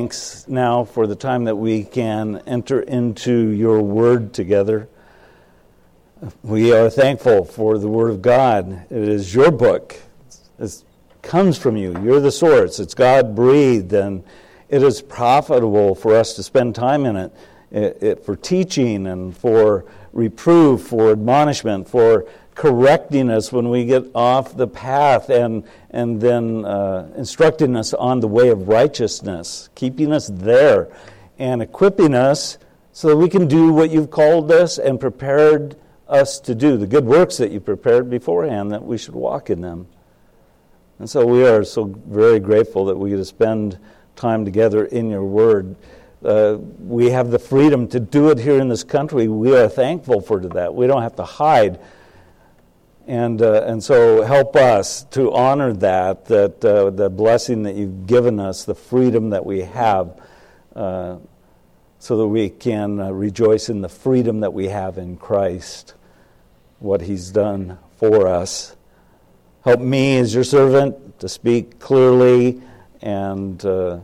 thanks now for the time that we can enter into your word together. We are thankful for the word of God. It is your book. It comes from you. You're the source. It's God-breathed, and it is profitable for us to spend time in it for teaching and for reproof, for admonishment, for correcting us when we get off the path, and then instructing us on the way of righteousness, keeping us there, and equipping us so that we can do what you've called us and prepared us to do, the good works that you prepared beforehand, that we should walk in them. And so we are so very grateful that we get to spend time together in your word. We have the freedom to do it here in this country. We are thankful for that. We don't have to hide. And so help us to honor that the blessing that you've given us, the freedom that we have, so that we can rejoice in the freedom that we have in Christ, what He's done for us. Help me as your servant to speak clearly and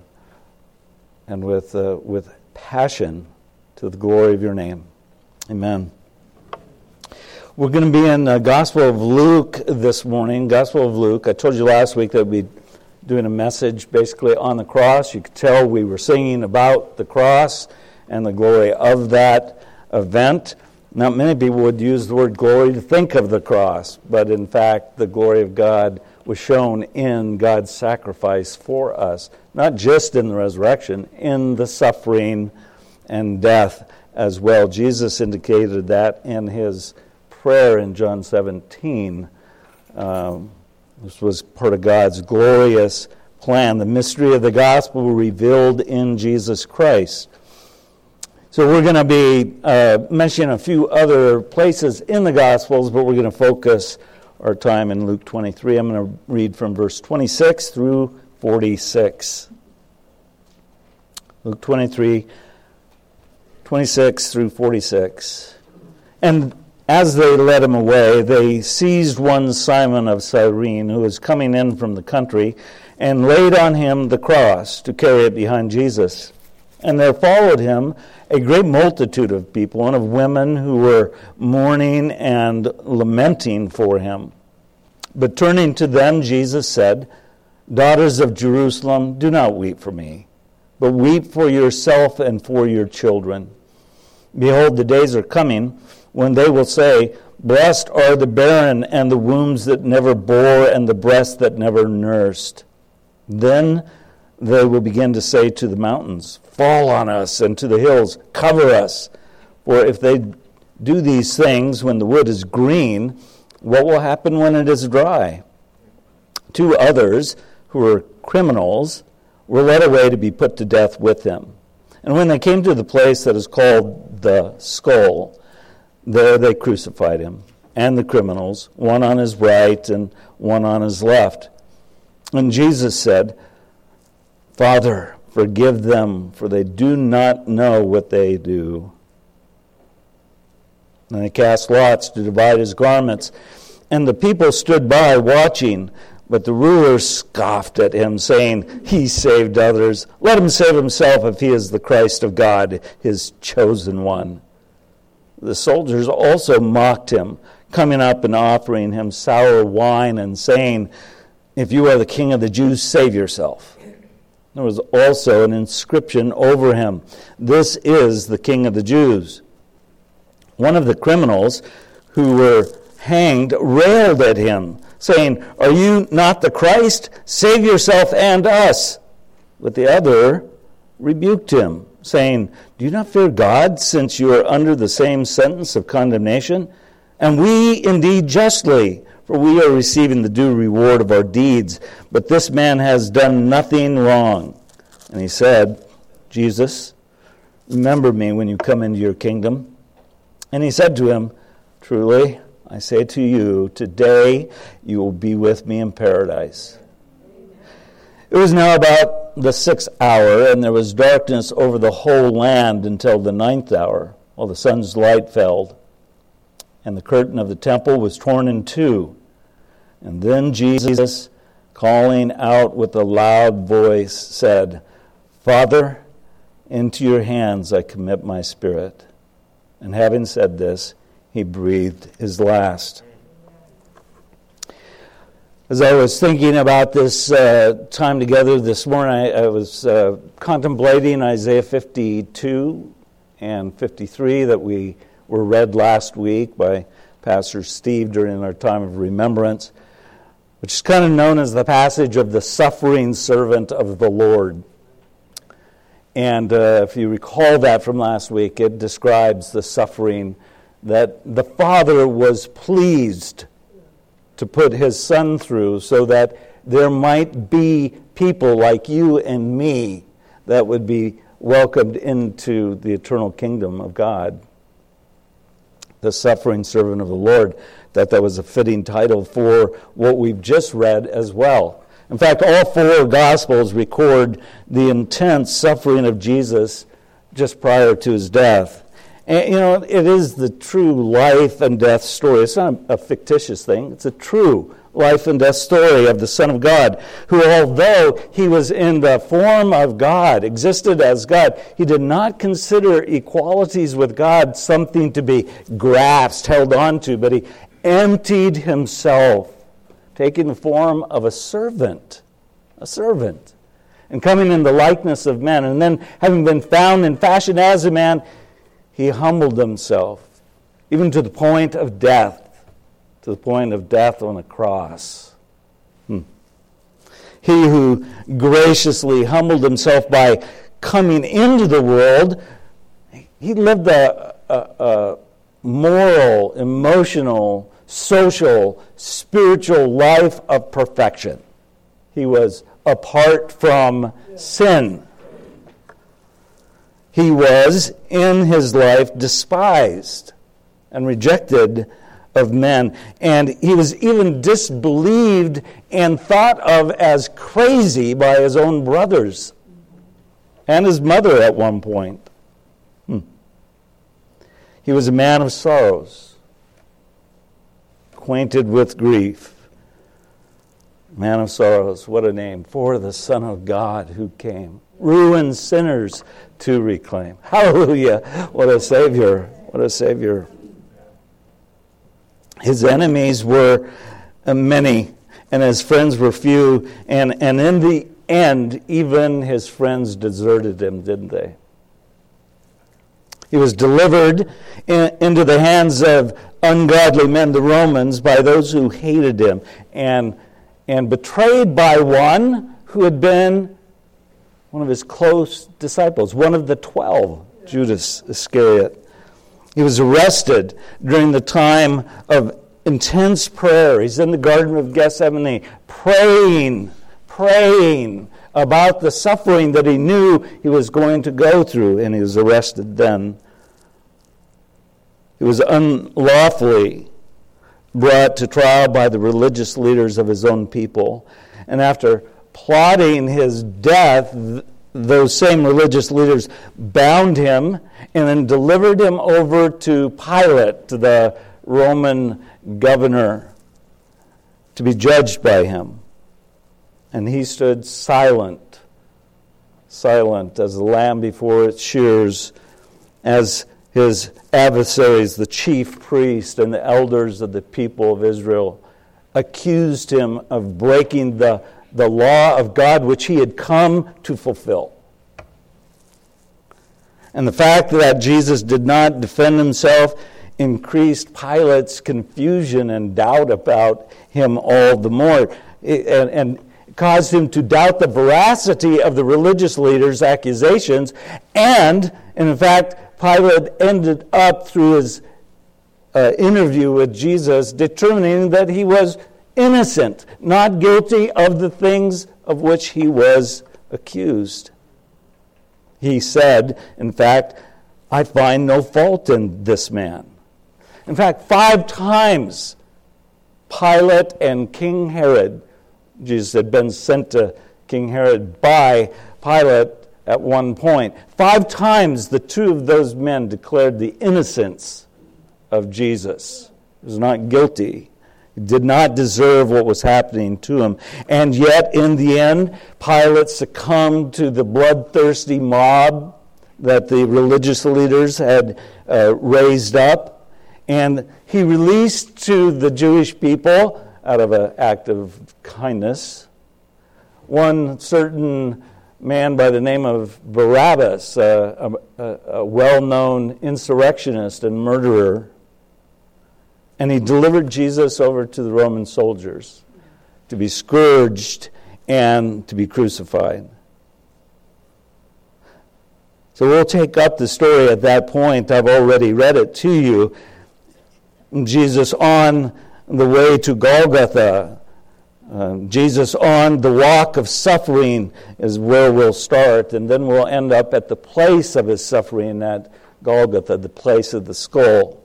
with passion to the glory of your name. Amen. We're going to be in the Gospel of Luke this morning. Gospel of Luke. I told you last week that we'd be doing a message basically on the cross. You could tell we were singing about the cross and the glory of that event. Not many people would use the word glory to think of the cross, but in fact the glory of God was shown in God's sacrifice for us, not just in the resurrection, in the suffering and death as well. Jesus indicated that in His prayer in John 17. This was part of God's glorious plan, the mystery of the gospel revealed in Jesus Christ. So we're going to be mentioning a few other places in the Gospels, but we're going to focus our time in Luke 23. I'm going to read from verse 26 through 46. Luke 23, 26 through 46. And as they led him away, they seized one Simon of Cyrene, who was coming in from the country, and laid on him the cross to carry it behind Jesus. And there followed him a great multitude of people and of women who were mourning and lamenting for him. But turning to them, Jesus said, "Daughters of Jerusalem, do not weep for me, but weep for yourself and for your children. Behold, the days are coming when they will say, 'Blessed are the barren and the wombs that never bore and the breasts that never nursed.' Then they will begin to say to the mountains, 'Fall on us,' and to the hills, 'Cover us.' For if they do these things when the wood is green, what will happen when it is dry?" Two others, who were criminals, were led away to be put to death with him. And when they came to the place that is called the Skull, there they crucified him and the criminals, one on his right and one on his left. And Jesus said, "Father, forgive them, for they do not know what they do." And they cast lots to divide his garments. And the people stood by watching. But the rulers scoffed at him, saying, "He saved others. Let him save himself if he is the Christ of God, his chosen one." The soldiers also mocked him, coming up and offering him sour wine and saying, "If you are the king of the Jews, save yourself." There was also an inscription over him, "This is the King of the Jews." One of the criminals who were hanged railed at him, saying, "Are you not the Christ? Save yourself and us." But the other rebuked him, saying, "Do you not fear God, since you are under the same sentence of condemnation? And we indeed justly, for we are receiving the due reward of our deeds, but this man has done nothing wrong." And he said, "Jesus, remember me when you come into your kingdom." And he said to him, "Truly, I say to you, today you will be with me in paradise." It was now about the 6th hour, and there was darkness over the whole land until the 9th hour, while the sun's light fell. And the curtain of the temple was torn in two. And then Jesus, calling out with a loud voice, said, Father, into your hands I commit my spirit. And having said this, he breathed his last. As I was thinking about this time together this morning, I was contemplating Isaiah 52 and 53 that we were read last week by Pastor Steve during our time of remembrance, which is kind of known as the passage of the suffering servant of the Lord. And if you recall that from last week, it describes the suffering that the Father was pleased to put his Son through so that there might be people like you and me that would be welcomed into the eternal kingdom of God. The suffering servant of the Lord, that was a fitting title for what we've just read as well. In fact, all four Gospels record the intense suffering of Jesus just prior to his death. And, it is the true life and death story. It's not a fictitious thing. It's a true life and death story of the Son of God, who, although he was in the form of God, existed as God, he did not consider equalities with God something to be grasped, held on to, but he emptied himself, taking the form of a servant, and coming in the likeness of men. And then, having been found in fashion as a man, he humbled himself, even to the point of death, on a cross. He who graciously humbled himself by coming into the world, he lived a moral, emotional, social, spiritual life of perfection. He was apart from sin. He was, in his life, despised and rejected of men. And he was even disbelieved and thought of as crazy by his own brothers and his mother at one point. He was a man of sorrows, acquainted with grief. Man of sorrows, what a name for the Son of God who came. Ruined sinners to reclaim. Hallelujah. What a Savior. What a Savior. His enemies were many, and his friends were few. And in the end, even his friends deserted him, didn't they? He was delivered into the hands of ungodly men, the Romans, by those who hated him, and betrayed by one who had been one of his close disciples, one of the 12, Judas Iscariot. He was arrested during the time of intense prayer. He's in the Garden of Gethsemane, praying about the suffering that he knew he was going to go through, and he was arrested then. He was unlawfully brought to trial by the religious leaders of his own people. And after plotting his death, those same religious leaders bound him and then delivered him over to Pilate, the Roman governor, to be judged by him. And he stood silent as a lamb before its shears, as his adversaries, the chief priest and the elders of the people of Israel, accused him of breaking the law of God which he had come to fulfill. And the fact that Jesus did not defend himself increased Pilate's confusion and doubt about him all the more, and caused him to doubt the veracity of the religious leaders' accusations. And, in fact, Pilate ended up, through his interview with Jesus, determining that he was innocent, not guilty of the things of which he was accused. He said, in fact, I find no fault in this man. In fact, 5 times Pilate and King Herod, Jesus had been sent to King Herod by Pilate at one point. 5 times the two of those men declared the innocence of Jesus. He was not guilty. He did not deserve what was happening to him. And yet, in the end, Pilate succumbed to the bloodthirsty mob that the religious leaders had raised up. And he released to the Jewish people, out of an act of kindness, one certain man by the name of Barabbas, a well-known insurrectionist and murderer. And he delivered Jesus over to the Roman soldiers to be scourged and to be crucified. So we'll take up the story at that point. I've already read it to you. Jesus on the way to Golgotha. Jesus on the walk of suffering is where we'll start, and then we'll end up at the place of his suffering at Golgotha, the place of the skull.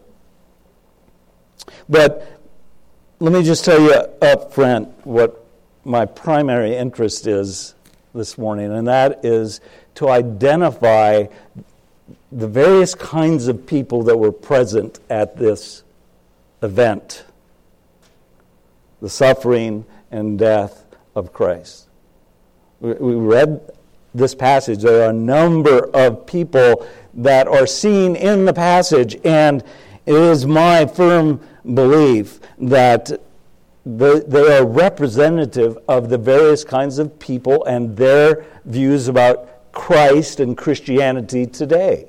But let me just tell you up front what my primary interest is this morning, and that is to identify the various kinds of people that were present at this event, the suffering and death of Christ. We read this passage. There are a number of people that are seen in the passage, and it is my firm belief that they are representative of the various kinds of people and their views about Christ and Christianity today.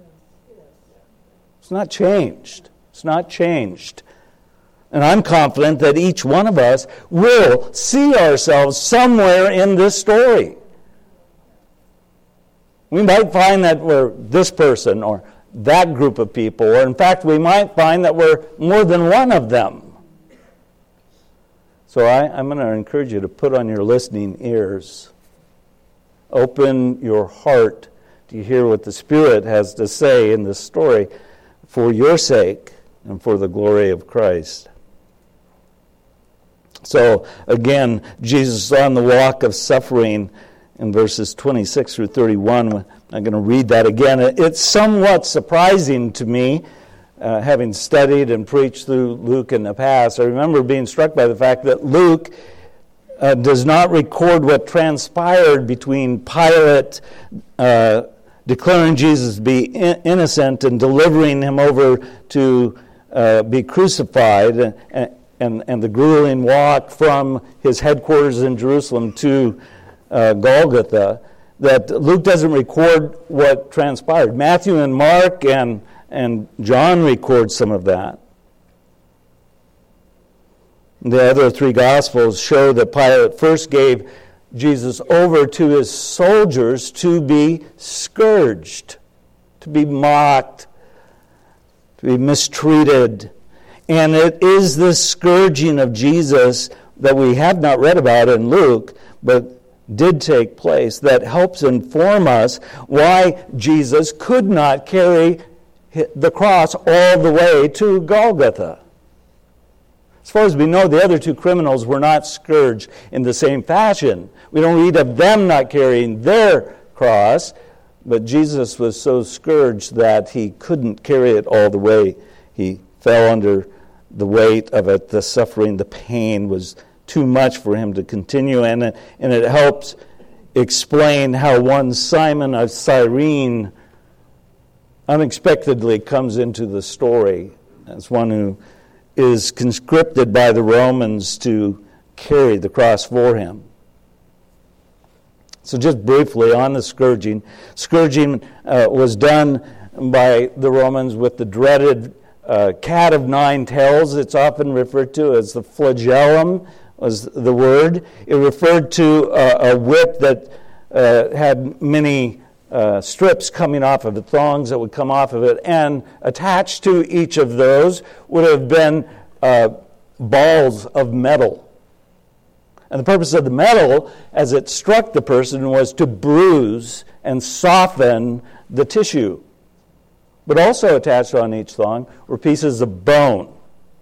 It's not changed. It's not changed. And I'm confident that each one of us will see ourselves somewhere in this story. We might find that we're this person or that group of people, or in fact, we might find that we're more than one of them. So I'm going to encourage you to put on your listening ears. Open your heart to hear what the Spirit has to say in this story for your sake and for the glory of Christ. So, again, Jesus on the walk of suffering in verses 26 through 31. I'm going to read that again. It's somewhat surprising to me, having studied and preached through Luke in the past. I remember being struck by the fact that Luke does not record what transpired between Pilate declaring Jesus to be innocent and delivering him over to be crucified, and the grueling walk from his headquarters in Jerusalem to Golgotha, that Luke doesn't record what transpired. Matthew and Mark and John record some of that. The other three Gospels show that Pilate first gave Jesus over to his soldiers to be scourged, to be mocked, to be mistreated. And it is this scourging of Jesus that we have not read about in Luke, but did take place, that helps inform us why Jesus could not carry the cross all the way to Golgotha. As far as we know, the other two criminals were not scourged in the same fashion. We don't read of them not carrying their cross, but Jesus was so scourged that he couldn't carry it all the way. He fell under the weight of it, the suffering, the pain was too much for him to continue. And it helps explain how one Simon of Cyrene unexpectedly comes into the story as one who is conscripted by the Romans to carry the cross for him. So just briefly on the scourging. Scourging was done by the Romans with the dreaded cat of nine tails. It's often referred to as the flagellum, was the word. It referred to a whip that had many strips coming off of it, thongs that would come off of it, and attached to each of those would have been balls of metal. And the purpose of the metal, as it struck the person, was to bruise and soften the tissue. But also attached on each thong were pieces of bone.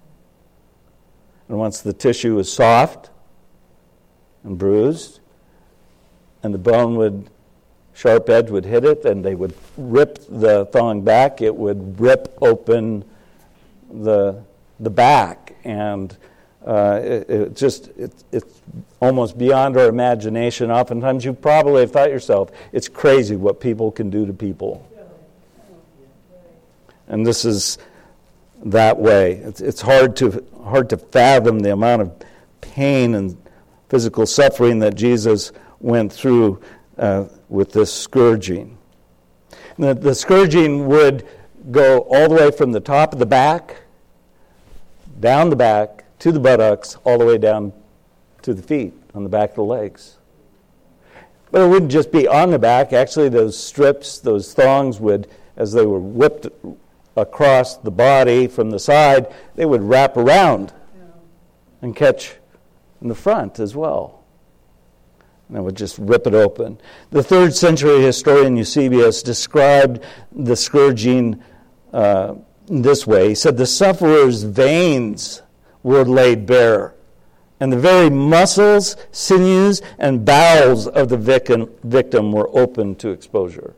And once the tissue was soft and bruised, and the bone sharp edge would hit it, and they would rip the thong back, it would rip open the back, and It's almost beyond our imagination. Oftentimes you probably have thought yourself, it's crazy what people can do to people. And this is that way. It's hard to fathom the amount of pain and physical suffering that Jesus went through with this scourging. The scourging would go all the way from the top of the back, down the back, to the buttocks, all the way down to the feet, on the back of the legs. But it wouldn't just be on the back. Actually, those strips, those thongs would, as they were whipped across the body from the side, they would wrap around and catch in the front as well. And it would just rip it open. The 3rd century historian Eusebius described the scourging this way. He said, the sufferer's veins were laid bare, and the very muscles, sinews, and bowels of the victim were open to exposure.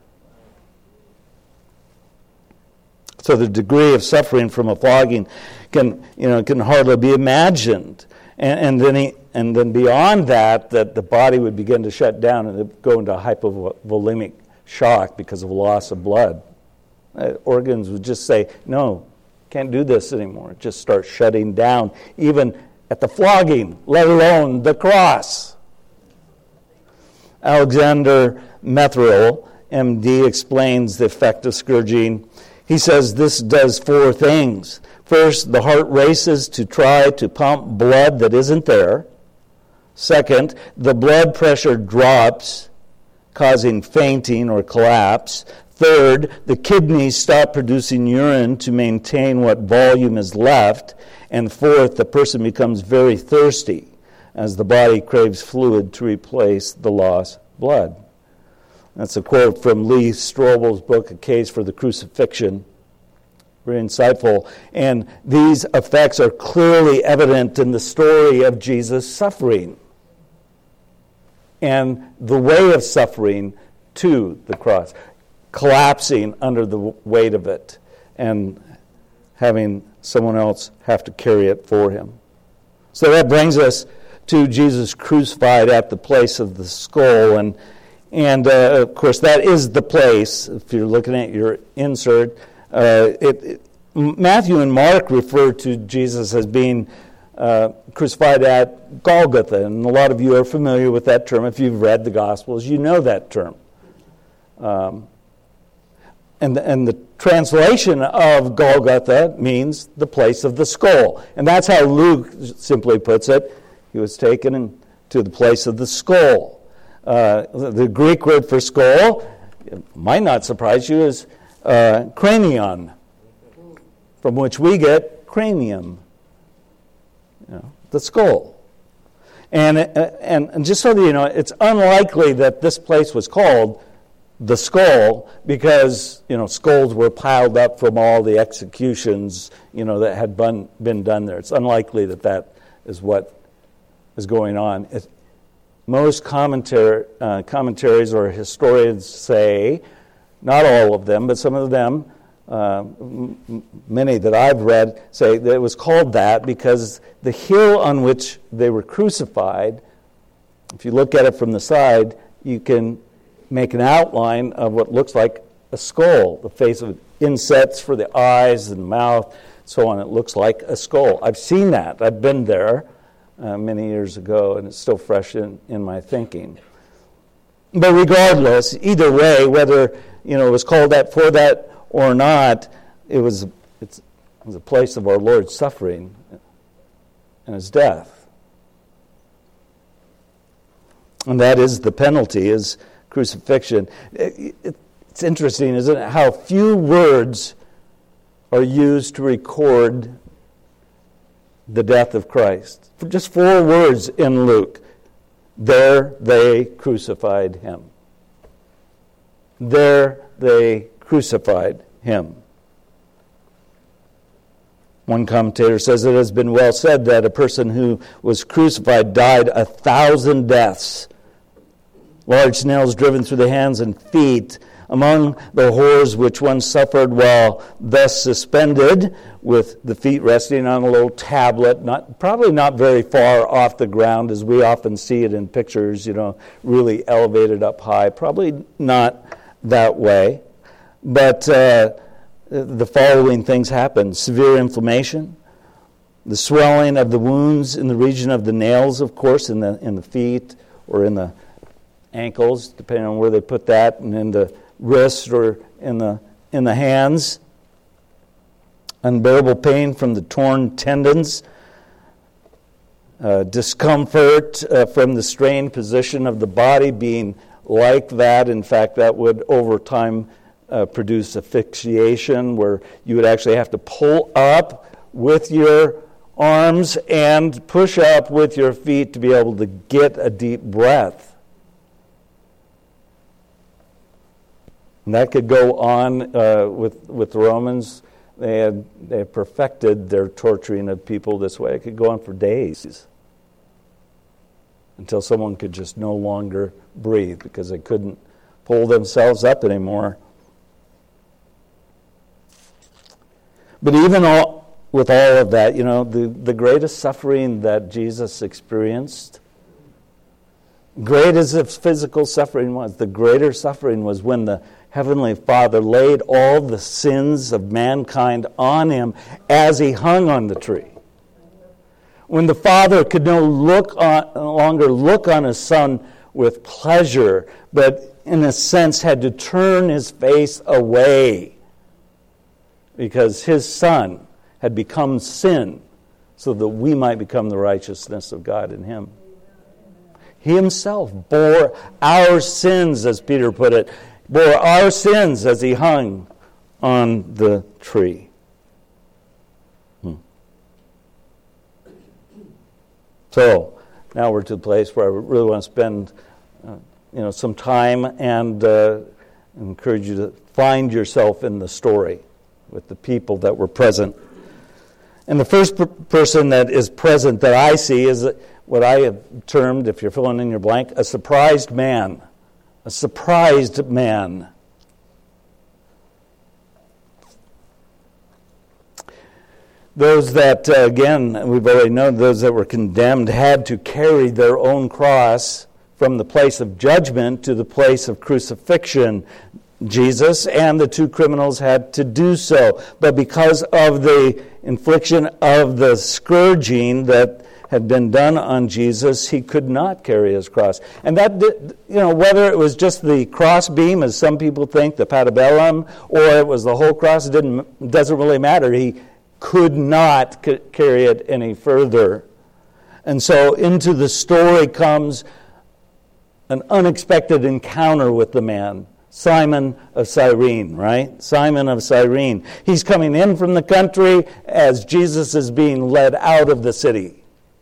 So the degree of suffering from a flogging can hardly be imagined. And then beyond that the body would begin to shut down and go into hypovolemic shock because of loss of blood. Organs would just say, no, can't do this anymore. Just start shutting down, even at the flogging, let alone the cross. Alexander Metherell, MD, explains the effect of scourging. He says this does 4 things. First, the heart races to try to pump blood that isn't there. Second, the blood pressure drops, causing fainting or collapse. Third, the kidneys stop producing urine to maintain what volume is left. And fourth, the person becomes very thirsty as the body craves fluid to replace the lost blood. That's a quote from Lee Strobel's book, A Case for the Crucifixion. Very insightful. And these effects are clearly evident in the story of Jesus' suffering and the way of suffering to the cross, collapsing under the weight of it and having someone else have to carry it for him. So that brings us to Jesus crucified at the place of the skull. And of course, that is the place, if you're looking at your insert. Matthew and Mark refer to Jesus as being crucified at Golgotha. And a lot of you are familiar with that term. If you've read the Gospels, you know that term. And the translation of Golgotha means the place of the skull. And that's how Luke simply puts it. He was taken to the place of the skull. The Greek word for skull, it might not surprise you, is cranion, from which we get cranium, the skull. And just so that you know, it's unlikely that this place was called the skull because, skulls were piled up from all the executions, that had been done there. It's unlikely that is what is going on. Most commentaries or historians say, not all of them, but some of them, many that I've read, say that it was called that because the hill on which they were crucified, if you look at it from the side, you can make an outline of what looks like a skull. The face of insets for the eyes and mouth, so on. It looks like a skull. I've seen that. I've been there many years ago, and it's still fresh in my thinking. But regardless, either way, whether it was called that for that or not, it was a place of our Lord's suffering and his death. And that is the penalty, is crucifixion. It's interesting, isn't it, how few words are used to record the death of Christ. Just 4 words in Luke. There they crucified him. There they crucified him. One commentator says it has been well said that a person who was crucified died 1,000 deaths. Large nails driven through the hands and feet Among the whores which once suffered while thus suspended, with the feet resting on a little tablet, probably not very far off the ground, as we often see it in pictures, really elevated up high. Probably not that way. But the following things happened. Severe inflammation, the swelling of the wounds in the region of the nails, of course, in the feet or in the ankles, depending on where they put that, and in the wrists or in the hands. Unbearable pain from the torn tendons. Discomfort from the strained position of the body being like that. In fact, that would over time produce asphyxiation, where you would actually have to pull up with your arms and push up with your feet to be able to get a deep breath. And that could go on with the Romans. They had perfected their torturing of people this way. It could go on for days until someone could just no longer breathe because they couldn't pull themselves up anymore. But even with all of that, the greatest suffering that Jesus experienced, great as his physical suffering was, the greater suffering was when the Heavenly Father laid all the sins of mankind on him as he hung on the tree. When the Father could no longer look on his Son with pleasure, but in a sense had to turn his face away because his Son had become sin so that we might become the righteousness of God in him. He himself bore our sins, as Peter put it, bore our sins as he hung on the tree. So now we're to the place where I really want to spend some time and encourage you to find yourself in the story with the people that were present. And the first person that is present that I see is what I have termed, if you're filling in your blank, a surprised man. A surprised man. Those that, again, we've already known, those that were condemned had to carry their own cross from the place of judgment to the place of crucifixion. Jesus and the two criminals had to do so. But because of the infliction of the scourging that had been done on Jesus, he could not carry his cross. And that, whether it was just the cross beam, as some people think, the patibulum, or it was the whole cross, it doesn't really matter. He could not carry it any further. And so into the story comes an unexpected encounter with the man, Simon of Cyrene, right? Simon of Cyrene. He's coming in from the country as Jesus is being led out of the city.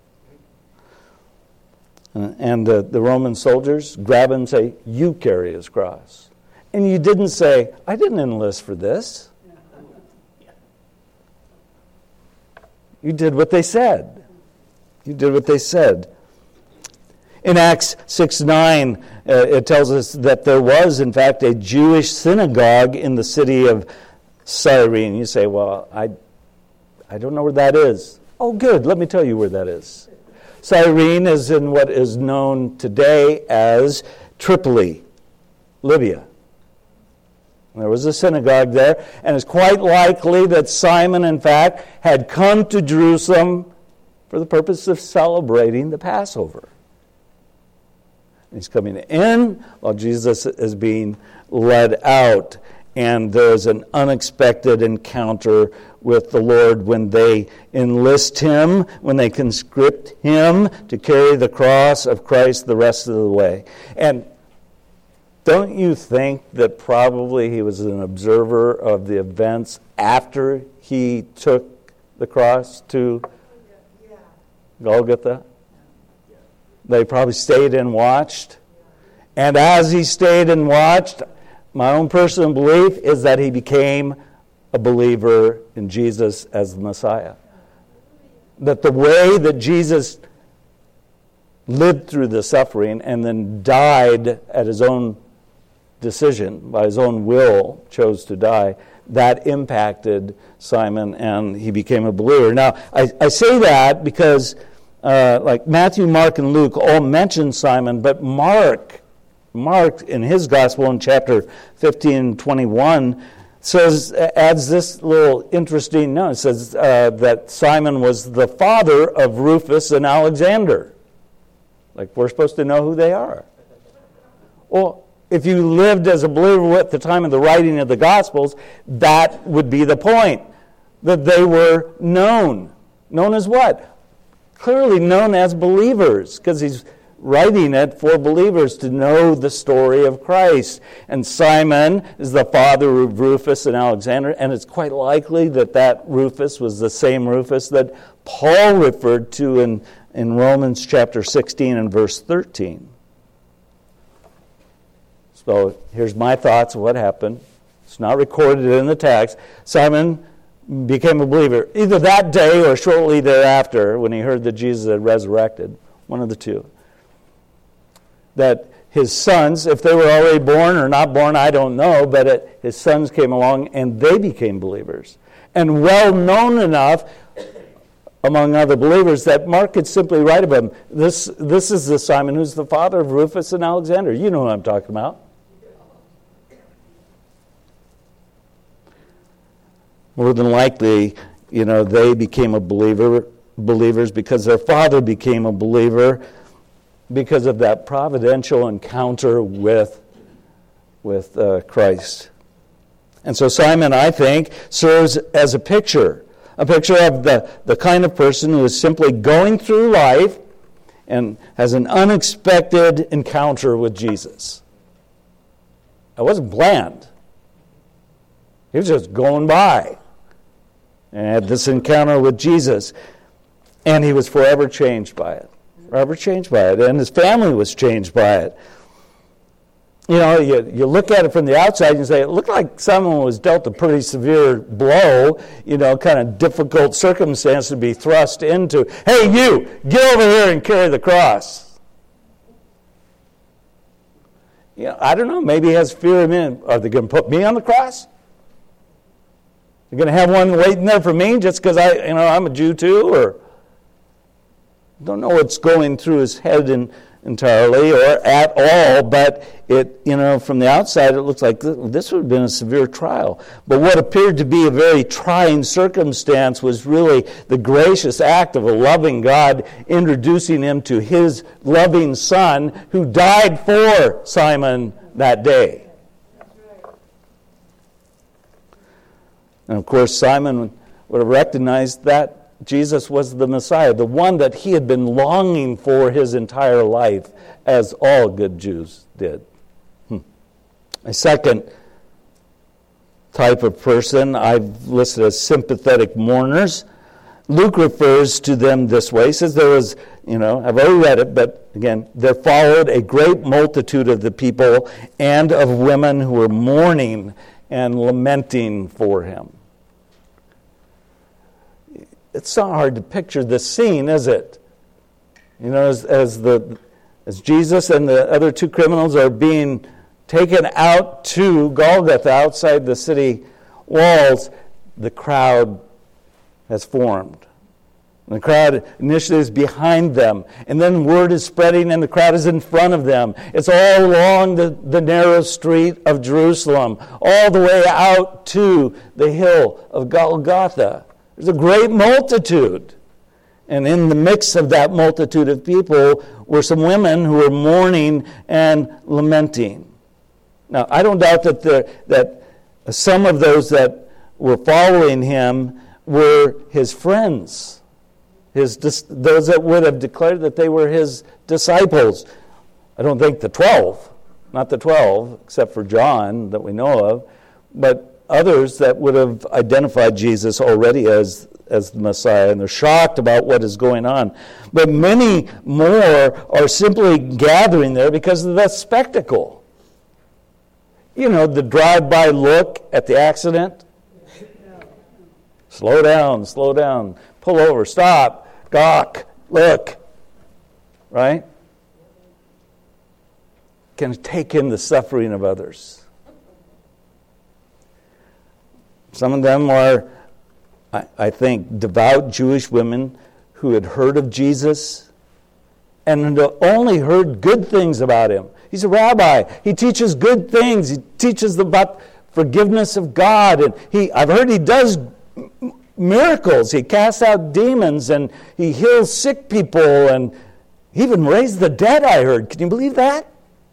And the Roman soldiers grab him and say, "You carry his cross." And you didn't say, "I didn't enlist for this." You did what they said. You did what they said. In Acts 6:9, it tells us that there was, in fact, a Jewish synagogue in the city of Cyrene. You say, "Well, I don't know where that is." Oh, good. Let me tell you where that is. Cyrene is in what is known today as Tripoli, Libya. There was a synagogue there, and it's quite likely that Simon, in fact, had come to Jerusalem for the purpose of celebrating the Passover. He's coming in while Jesus is being led out, and there's an unexpected encounter with the Lord when they enlist him, when they conscript him to carry the cross of Christ the rest of the way. And don't you think that probably he was an observer of the events after he took the cross to Golgotha? They probably stayed and watched. And as he stayed and watched, my own personal belief is that he became a believer in Jesus as the Messiah. That the way that Jesus lived through the suffering and then died at his own decision, by his own will, chose to die, that impacted Simon and he became a believer. Now, I say that because like Matthew, Mark, and Luke all mention Simon, but Mark in his gospel in chapter 15, 21, adds this little interesting note. It says that Simon was the father of Rufus and Alexander. Like we're supposed to know who they are. Well, if you lived as a believer at the time of the writing of the Gospels, that would be the point. That they were known. Known as what? Clearly known as believers, because he's writing it for believers to know the story of Christ. And Simon is the father of Rufus and Alexander, and it's quite likely that Rufus was the same Rufus that Paul referred to in Romans chapter 16 and verse 13. So here's my thoughts of what happened. It's not recorded in the text. Simon became a believer either that day or shortly thereafter when he heard that Jesus had resurrected. One of the two. That his sons, if they were already born or not born, I don't know, but his sons came along and they became believers. And well known enough among other believers that Mark could simply write about him. This is the Simon who's the father of Rufus and Alexander. You know what I'm talking about. More than likely, they became believers because their father became a believer because of that providential encounter with Christ. And so Simon, I think, serves as a picture of the kind of person who is simply going through life and has an unexpected encounter with Jesus. It wasn't planned. He was just going by and had this encounter with Jesus. And he was forever changed by it. Forever changed by it. And his family was changed by it. You look at it from the outside and say, it looked like someone was dealt a pretty severe blow, kind of difficult circumstance to be thrust into. Hey, you, get over here and carry the cross. I don't know, maybe he has fear of men. Are they going to put me on the cross? You're going to have one waiting there for me just because I'm a Jew too? Or don't know what's going through his head entirely or at all, but it, from the outside it looks like this would have been a severe trial. But what appeared to be a very trying circumstance was really the gracious act of a loving God introducing him to his loving Son who died for Simon that day. And of course, Simon would have recognized that Jesus was the Messiah, the one that he had been longing for his entire life, as all good Jews did. A second type of person I've listed as sympathetic mourners. Luke refers to them this way. He says there was, I've already read it, but again, there followed a great multitude of the people and of women who were mourning and lamenting for him. It's not hard to picture this scene, is it? As Jesus and the other two criminals are being taken out to Golgotha outside the city walls, the crowd has formed. And the crowd initially is behind them, and then word is spreading and the crowd is in front of them. It's all along the narrow street of Jerusalem, all the way out to the hill of Golgotha. There's a great multitude. And in the mix of that multitude of people were some women who were mourning and lamenting. Now, I don't doubt that some of those that were following him were his friends, those that would have declared that they were his disciples. I don't think the 12, not the 12, except for John that we know of, but others that would have identified Jesus already as the Messiah, and they're shocked about what is going on. But many more are simply gathering there because of the spectacle. The drive-by look at the accident. Slow down, pull over, stop, gawk, look. Right? can take in the suffering of others. Some of them are, I think, devout Jewish women who had heard of Jesus and had only heard good things about him. He's a rabbi. He teaches good things. He teaches about forgiveness of God. And I've heard he does miracles. He casts out demons and he heals sick people and he even raised the dead, I heard. Can you believe that?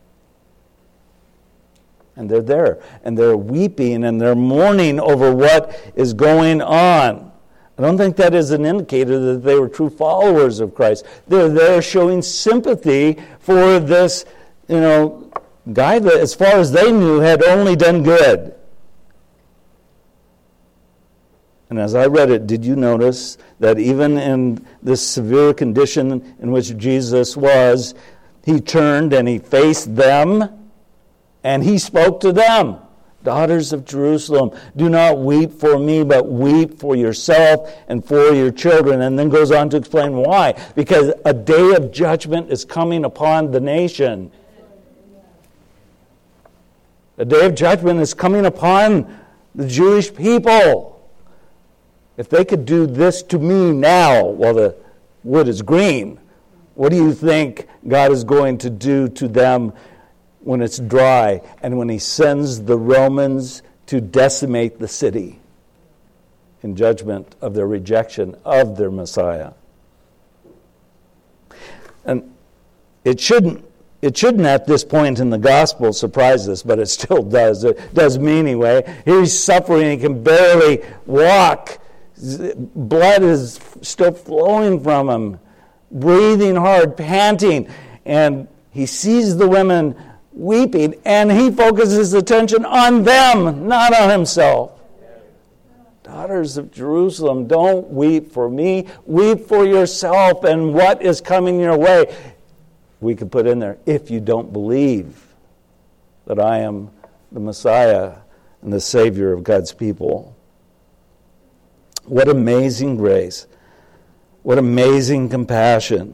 And they're there and they're weeping and they're mourning over what is going on. I don't think that is an indicator that they were true followers of Christ. They're there showing sympathy for this, guy that, as far as they knew, had only done good. And as I read it, did you notice that even in this severe condition in which Jesus was, he turned and he faced them and he spoke to them? Daughters of Jerusalem, do not weep for me, but weep for yourself and for your children. And then goes on to explain why. Because a day of judgment is coming upon the nation. A day of judgment is coming upon the Jewish people. If they could do this to me now while the wood is green, what do you think God is going to do to them when it's dry and when he sends the Romans to decimate the city in judgment of their rejection of their Messiah? And it shouldn't at this point in the gospel surprise us, but it still does. It does me anyway. Here he's suffering, he can barely walk. Blood is still flowing from him, breathing hard, panting, and he sees the women weeping, and he focuses his attention on them, not on himself. Daughters of Jerusalem, don't weep for me. Weep for yourself and what is coming your way. We could put in there, if you don't believe that I am the Messiah and the Savior of God's people. What amazing grace. What amazing compassion.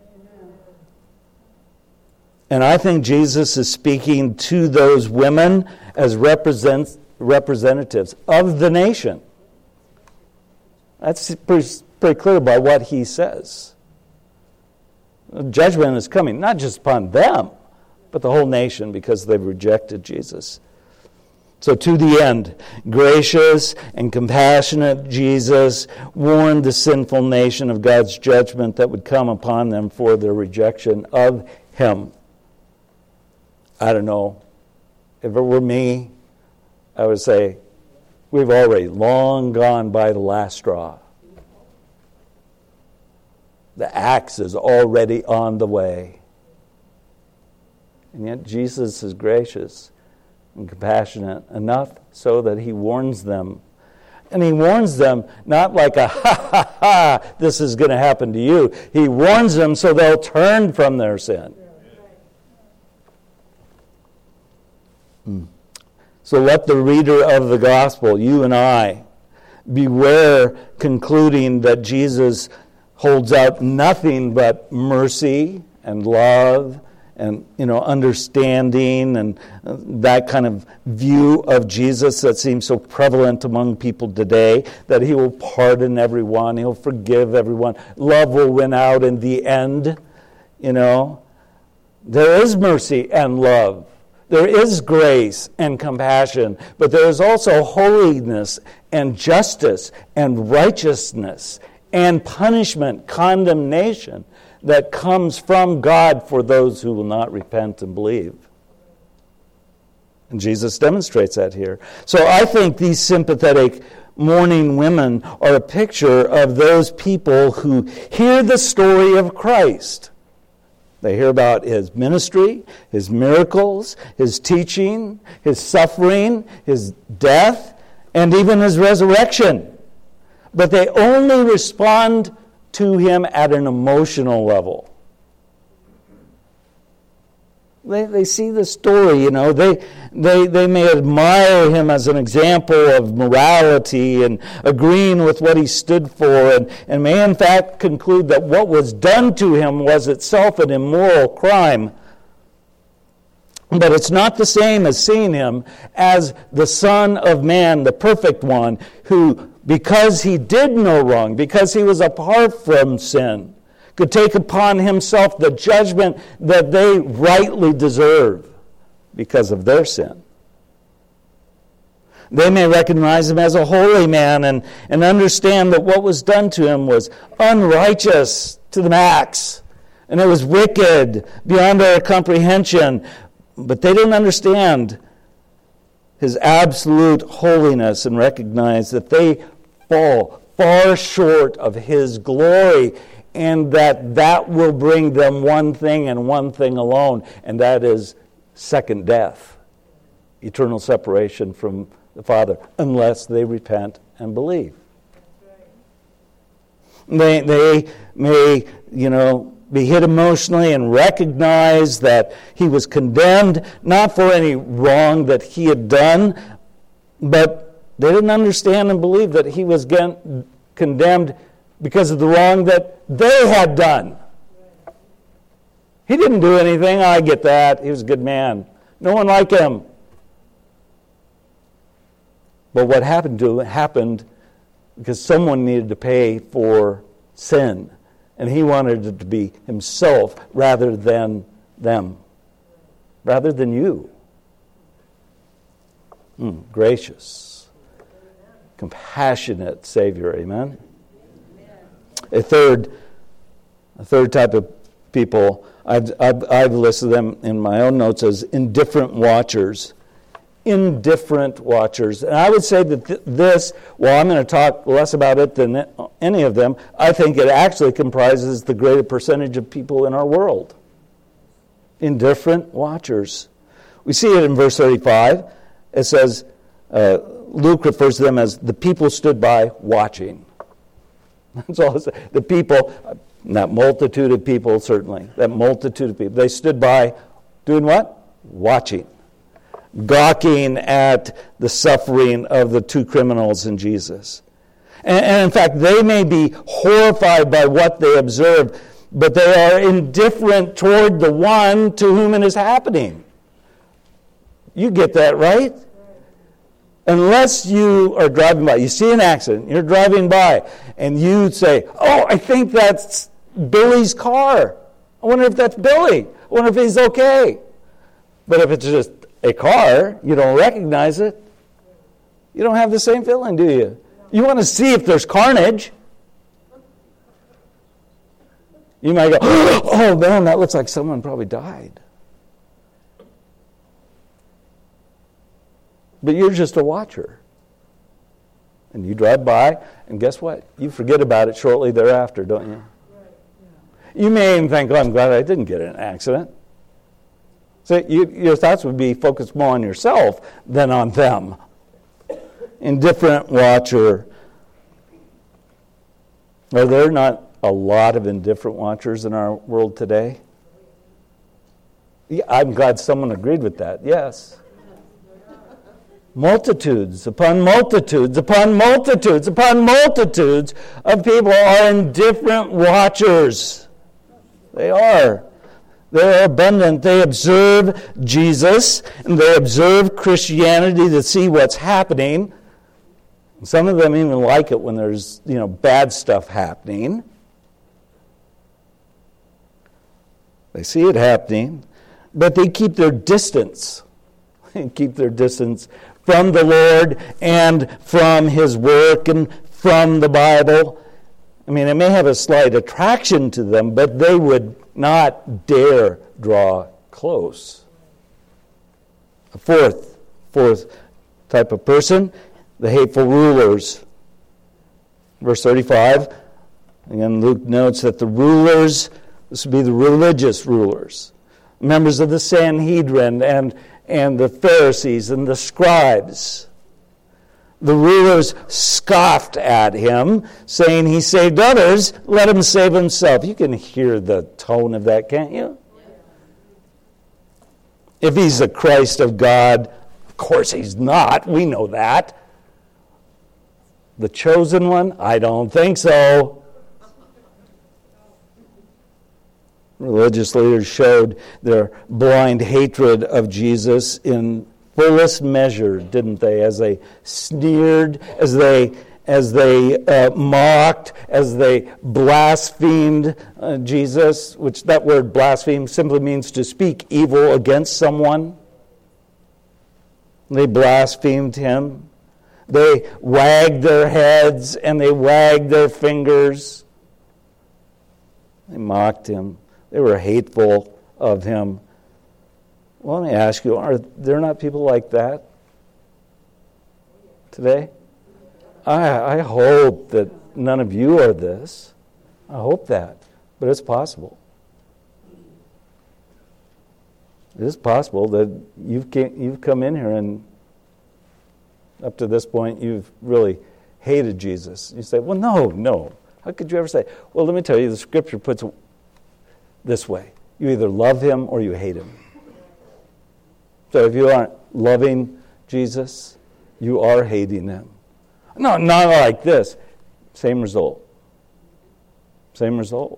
And I think Jesus is speaking to those women as representatives of the nation. That's pretty clear by what he says. Judgment is coming, not just upon them, but the whole nation because they've rejected Jesus. So to the end, gracious and compassionate Jesus warned the sinful nation of God's judgment that would come upon them for their rejection of him. I don't know. If it were me, I would say, we've already long gone by the last straw. The axe is already on the way. And yet Jesus is gracious and compassionate enough so that he warns them. And he warns them not like a ha, this is going to happen to you. He warns them so they'll turn from their sin. So let the reader of the gospel, you and I, beware concluding that Jesus holds out nothing but mercy and love and understanding and that kind of view of Jesus that seems so prevalent among people today, that he will pardon everyone, he'll forgive everyone, love will win out in the end. There is mercy and love. There is grace and compassion, but there is also holiness and justice and righteousness and punishment, condemnation that comes from God for those who will not repent and believe. And Jesus demonstrates that here. So I think these sympathetic mourning women are a picture of those people who hear the story of Christ. They hear about his ministry, his miracles, his teaching, his suffering, his death, and even his resurrection. But they only respond to him at an emotional level. They see the story, They may admire him as an example of morality and agreeing with what he stood for, and may in fact conclude that what was done to him was itself an immoral crime. But it's not the same as seeing him as the Son of Man, the perfect one, who, because he did no wrong, because he was apart from sin, could take upon himself the judgment that they rightly deserve because of their sin. They may recognize him as a holy man and understand that what was done to him was unrighteous to the max, and it was wicked beyond our comprehension. But they didn't understand his absolute holiness and recognize that they fall far short of his glory, and that will bring them one thing and one thing alone, and that is second death, eternal separation from the Father, unless they repent and believe. They may, be hit emotionally and recognize that he was condemned, not for any wrong that he had done, but they didn't understand and believe that he was condemned because of the wrong that they had done. He didn't do anything. I get that. He was a good man. No one liked him. But what happened because someone needed to pay for sin. And he wanted it to be himself rather than them. Rather than you. Gracious. Compassionate Savior. Amen? A third type of people, I've listed them in my own notes as indifferent watchers. Indifferent watchers. And I would say that this, while I'm going to talk less about it than any of them, I think it actually comprises the greater percentage of people in our world. Indifferent watchers. We see it in verse 35. It says, Luke refers to them as the people stood by watching. That's all it says. The people, that multitude of people certainly, that multitude of people, they stood by doing what? Watching. Gawking at the suffering of the two criminals in Jesus. And in fact, they may be horrified by what they observe, but they are indifferent toward the one to whom it is happening. You get that, right? Unless you are driving by, you see an accident, you're driving by, and you say, oh, I think that's Billy's car. I wonder if that's Billy. I wonder if he's okay. But if it's just a car, you don't recognize it. You don't have the same feeling, do you? You want to see if there's carnage. You might go, oh man, that looks like someone probably died. But you're just a watcher. And you drive by, and guess what? You forget about it shortly thereafter, don't you? You may even think, oh, I'm glad I didn't get in an accident. So your thoughts would be focused more on yourself than on them. Indifferent watcher. Are there not a lot of indifferent watchers in our world today? Yeah, I'm glad someone agreed with that. Yes. Multitudes upon multitudes upon multitudes upon multitudes of people are indifferent watchers. They are. They're abundant. They observe Jesus, and they observe Christianity to see what's happening. Some of them even like it when there's, bad stuff happening. They see it happening, but they keep their distance. They keep their distance from the Lord and from His work and from the Bible. I mean, it may have a slight attraction to them, but they would not dare draw close. A fourth type of person, the hateful rulers. Verse 35, again, Luke notes that the rulers, this would be the religious rulers, members of the Sanhedrin and the Pharisees and the scribes. The rulers scoffed at him, saying, he saved others, let him save himself. You can hear the tone of that, can't you? If he's the Christ of God, of course he's not. We know that. The chosen one? I don't think so. Religious leaders showed their blind hatred of Jesus in fullest measure, didn't they? As they sneered, as they mocked, as they blasphemed Jesus, which that word blaspheme simply means to speak evil against someone. They blasphemed him. They wagged their heads and they wagged their fingers. They mocked him. They were hateful of him. Well, let me ask you, are there not people like that today? I hope that none of you are this. I hope that. But it's possible. It is possible that you've come in here and up to this point you've really hated Jesus. You say, well, no. How could you ever say? Well, let me tell you, the Scripture puts it this way. You either love him or you hate him. So if you aren't loving Jesus, you are hating him. No, not like this. Same result. Same result.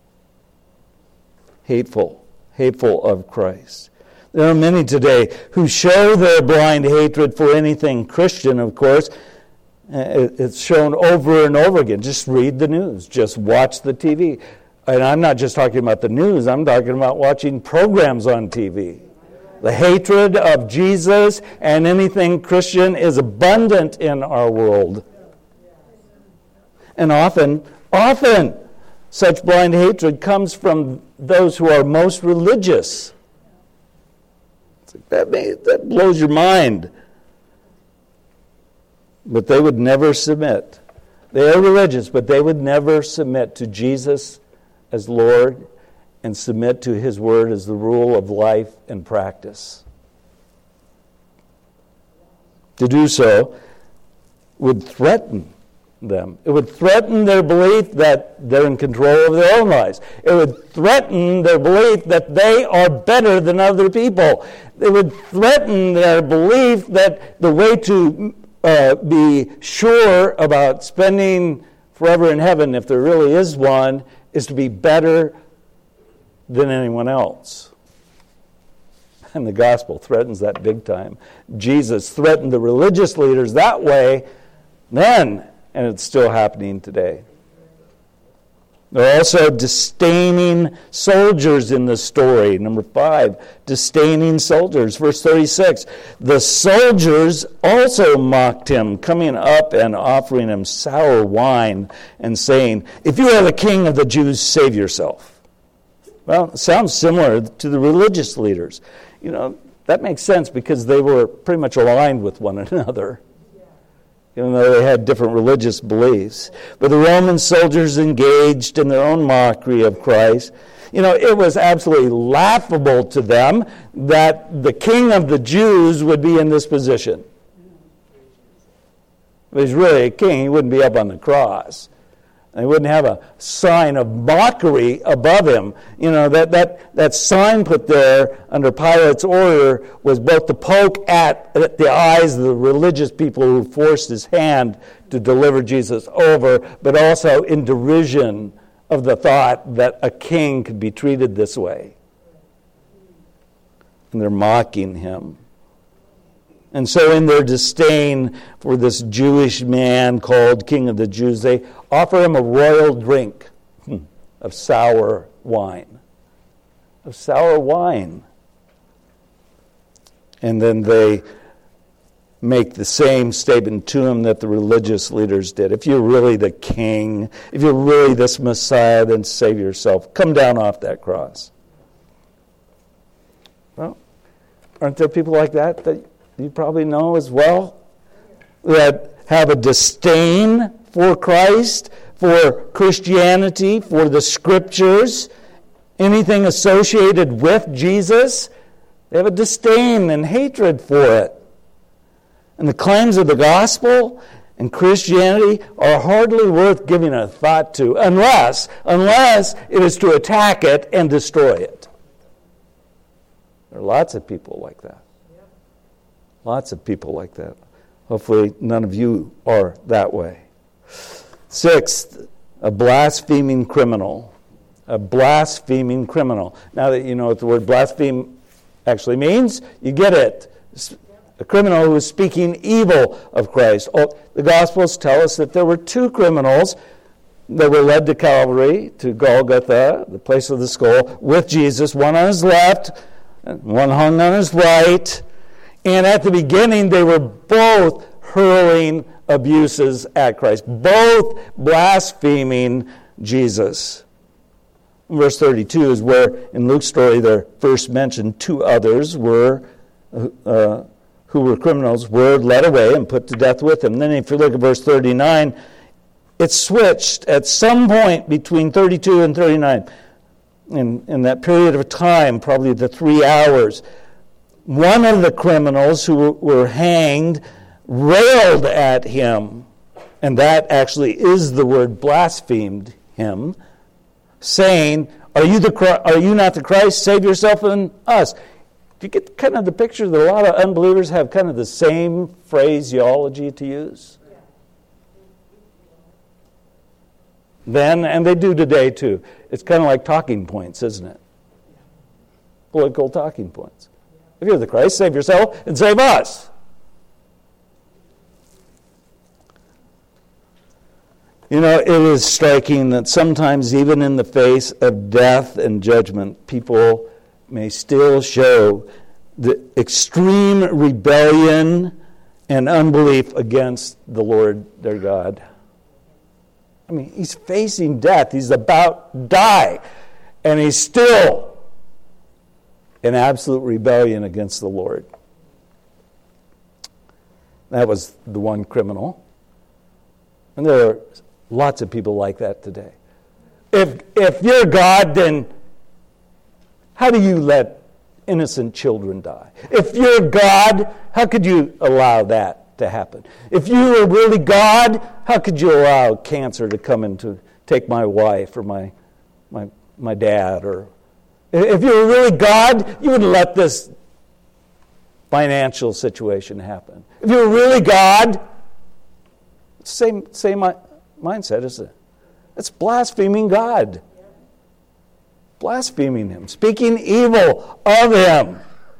Hateful of Christ. There are many today who show their blind hatred for anything Christian, of course. It's shown over and over again. Just read the news. Just watch the TV. And I'm not just talking about the news. I'm talking about watching programs on TV. The hatred of Jesus and anything Christian is abundant in our world. And often, such blind hatred comes from those who are most religious. That blows your mind. But they would never submit. They are religious, but they would never submit to Jesus as Lord and submit to his word as the rule of life and practice. To do so would threaten them. It would threaten their belief that they're in control of their own lives. It would threaten their belief that they are better than other people. It would threaten their belief that the way to be sure about spending forever in heaven, if there really is one, is to be better than anyone else. And the gospel threatens that big time. Jesus threatened the religious leaders that way then, and it's still happening today. There are also disdaining soldiers in the story. Number 5, disdaining soldiers. Verse 36, the soldiers also mocked him, coming up and offering him sour wine and saying, if you are the king of the Jews, save yourself. Well, it sounds similar to the religious leaders. You know, that makes sense because they were pretty much aligned with one another, even though they had different religious beliefs. But the Roman soldiers engaged in their own mockery of Christ. You know, it was absolutely laughable to them that the king of the Jews would be in this position. If he's really a king, he wouldn't be up on the cross. They wouldn't have a sign of mockery above him. You know, that sign put there under Pilate's order was both to poke at the eyes of the religious people who forced his hand to deliver Jesus over, but also in derision of the thought that a king could be treated this way. And they're mocking him. And so in their disdain for this Jewish man called King of the Jews, they offer him a royal drink of sour wine. Of sour wine. And then they make the same statement to him that the religious leaders did. If you're really the king, if you're really this Messiah, then save yourself. Come down off that cross. Well, aren't there people like that you probably know as well, that have a disdain for Christ, for Christianity, for the Scriptures, anything associated with Jesus? They have a disdain and hatred for it. And the claims of the gospel and Christianity are hardly worth giving a thought to unless it is to attack it and destroy it. There are lots of people like that. Lots of people like that. Hopefully none of you are that way. 6th, a blaspheming criminal. a blaspheming criminal. Now that you know what the word blaspheme actually means, you get it. A criminal who is speaking evil of Christ. The Gospels tell us that there were two criminals that were led to Calvary, to Golgotha, the place of the skull, with Jesus, one on his left, and one hung on his right. And at the beginning, they were both hurling abuses at Christ, both blaspheming Jesus. Verse 32 is where, in Luke's story, they're first mentioned. Two others who were criminals were led away and put to death with him. Then if you look at verse 39, it switched at some point between 32 and 39. In that period of time, probably the 3 hours, one of the criminals who were hanged railed at him, and that actually is the word blasphemed him, saying, Are you not the Christ? Save yourself and us. Do you get kind of the picture that a lot of unbelievers have kind of the same phraseology to use? Then, and they do today too. It's kind of like talking points, isn't it? Political talking points. If you're the Christ, save yourself and save us. You know, it is striking that sometimes even in the face of death and judgment, people may still show the extreme rebellion and unbelief against the Lord their God. I mean, he's facing death. He's about to die. And he's still in absolute rebellion against the Lord. That was the one criminal. And there are lots of people like that today. If you're God, then how do you let innocent children die? If you're God, how could you allow that to happen? If you were really God, how could you allow cancer to come in to take my wife or my dad? Or if you were really God, you wouldn't let this financial situation happen. If you were really God, same mindset, isn't it? It's blaspheming God. Blaspheming him, speaking evil of him.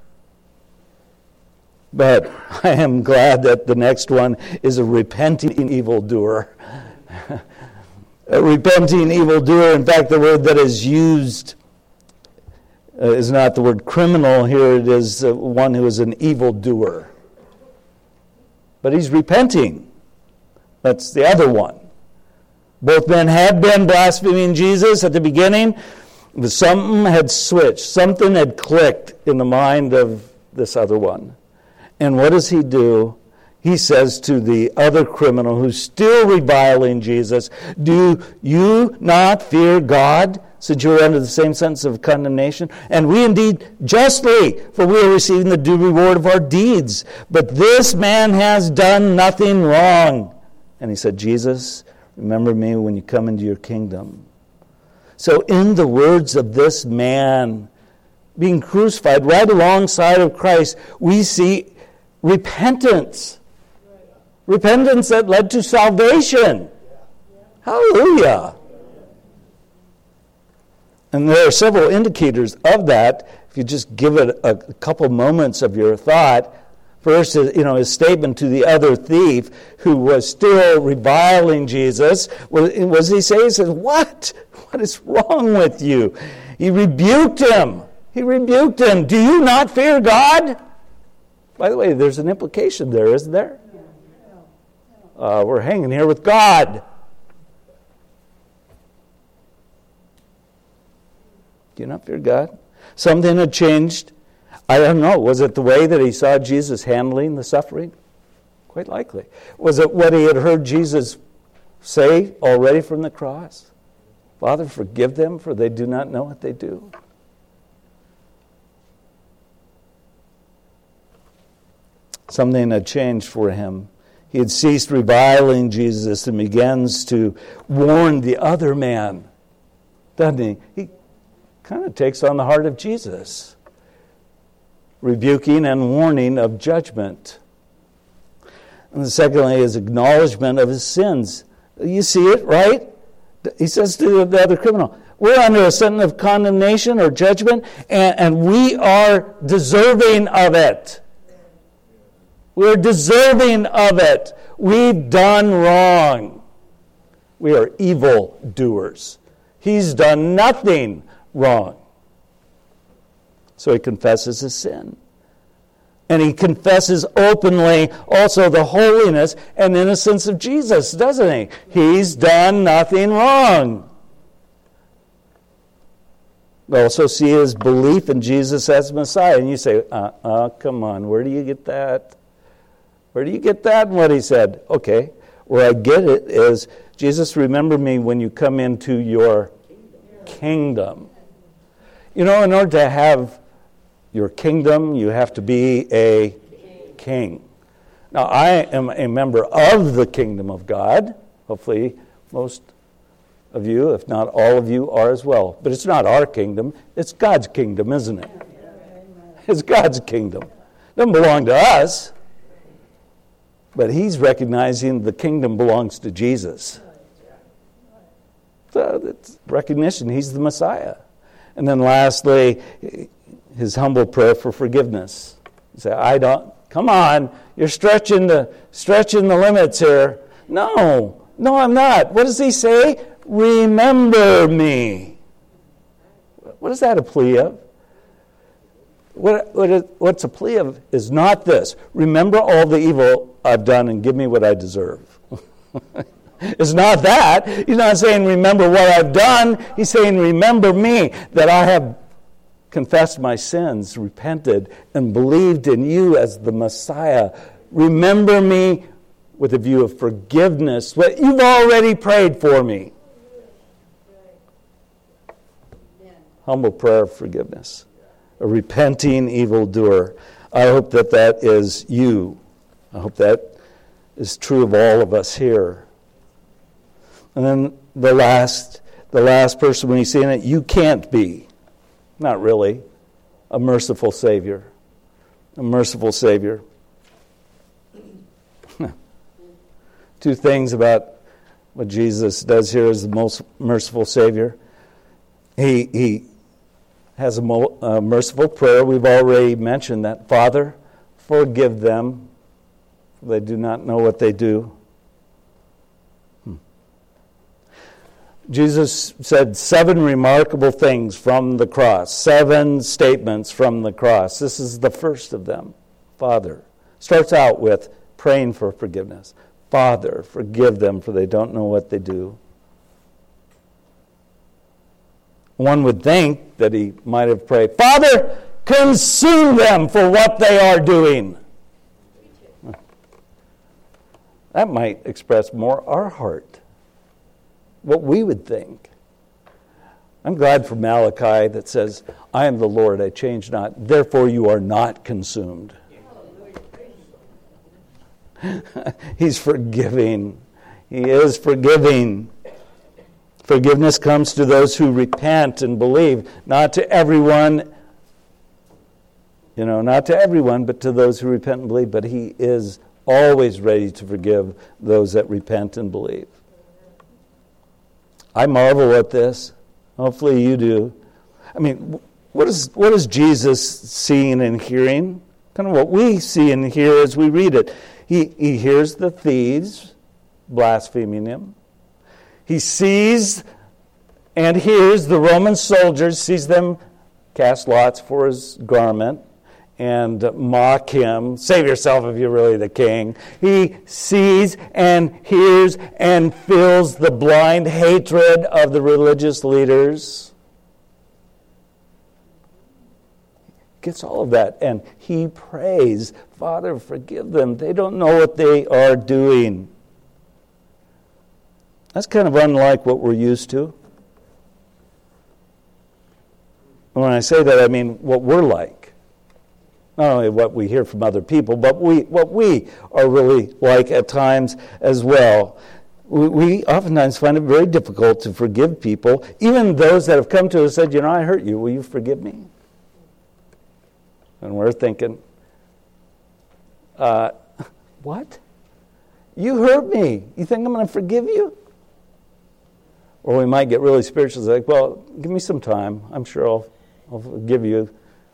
But I am glad that the next one is a repenting evildoer. A repenting evildoer. In fact, the word that is used is not the word criminal here. It is one who is an evildoer. But he's repenting. That's the other one. Both men had been blaspheming Jesus at the beginning, but something had switched. Something had clicked in the mind of this other one. And what does he do? He says to the other criminal who's still reviling Jesus, Do you not fear God, since you are under the same sentence of condemnation? And we indeed justly, for we are receiving the due reward of our deeds. But this man has done nothing wrong. And he said, Jesus, remember me when you come into your kingdom. So in the words of this man being crucified right alongside of Christ, we see repentance. Repentance that led to salvation. Hallelujah. And there are several indicators of that. If you just give it a couple moments of your thought. First, his statement to the other thief who was still reviling Jesus. What does he say? He says, What? What is wrong with you? He rebuked him. Do you not fear God? By the way, there's an implication there, isn't there? We're hanging here with God. Do you not fear God? Something had changed. I don't know. Was it the way that he saw Jesus handling the suffering? Quite likely. Was it what he had heard Jesus say already from the cross? Father, forgive them, for they do not know what they do. Something had changed for him. He had ceased reviling Jesus and begins to warn the other man, doesn't he? He kind of takes on the heart of Jesus, rebuking and warning of judgment. And secondly, his acknowledgement of his sins. You see it, right? He says to the other criminal, We're under a sentence of condemnation or judgment, and we are deserving of it. We're deserving of it. We've done wrong. We are evil doers. He's done nothing wrong. So he confesses his sin. And he confesses openly also the holiness and innocence of Jesus, doesn't he? He's done nothing wrong. We also see his belief in Jesus as Messiah. And you say, come on, where do you get that? Where do you get that and what he said? Okay, where I get it is, Jesus, remember me when you come into your kingdom. You know, in order to have your kingdom, you have to be a king. Now, I am a member of the kingdom of God. Hopefully, most of you, if not all of you, are as well. But it's not our kingdom. It's God's kingdom, isn't it? It's God's kingdom. It doesn't belong to us. But he's recognizing the kingdom belongs to Jesus. So it's recognition. He's the Messiah. And then lastly, his humble prayer for forgiveness. You say, come on, you're stretching the limits here. No, I'm not. What does he say? Remember me. What is that a plea of? What's a plea of is not this. Remember all the evil I've done and give me what I deserve. It's not that. He's not saying remember what I've done. He's saying remember me, that I have confessed my sins, repented, and believed in you as the Messiah. Remember me with a view of forgiveness, what you've already prayed for me. Humble prayer of forgiveness. A repenting evildoer. I hope that is you. I hope that is true of all of us here. And then the last person when you see in it, you can't be. Not really. A merciful Savior. A merciful Savior. Two things about what Jesus does here as the most merciful Savior. He has a merciful prayer. We've already mentioned that. Father, forgive them. They do not know what they do. Jesus said 7 remarkable things from the cross. 7 statements from the cross. This is the first of them. Father. Starts out with praying for forgiveness. Father, forgive them, for they don't know what they do. One would think that he might have prayed, Father, consume them for what they are doing. That might express more our heart, what we would think. I'm glad for Malachi that says, I am the Lord, I change not, therefore you are not consumed. He's forgiving. He is forgiving. Forgiveness comes to those who repent and believe, not to everyone, not to everyone, but to those who repent and believe. But he is always ready to forgive those that repent and believe. I marvel at this. Hopefully you do. I mean, what is Jesus seeing and hearing? Kind of what we see and hear as we read it. He hears the thieves blaspheming him. He sees and hears the Roman soldiers, sees them cast lots for his garment and mock him. Save yourself if you're really the king. He sees and hears and feels the blind hatred of the religious leaders. Gets all of that, and he prays, Father, forgive them. They don't know what they are doing. That's kind of unlike what we're used to. When I say that, I mean what we're like. Not only what we hear from other people, but what we are really like at times as well. We oftentimes find it very difficult to forgive people, even those that have come to us and said, I hurt you. Will you forgive me? And we're thinking, what? You hurt me. You think I'm going to forgive you? Or we might get really spiritual. It's like, well, give me some time. I'm sure I'll forgive you,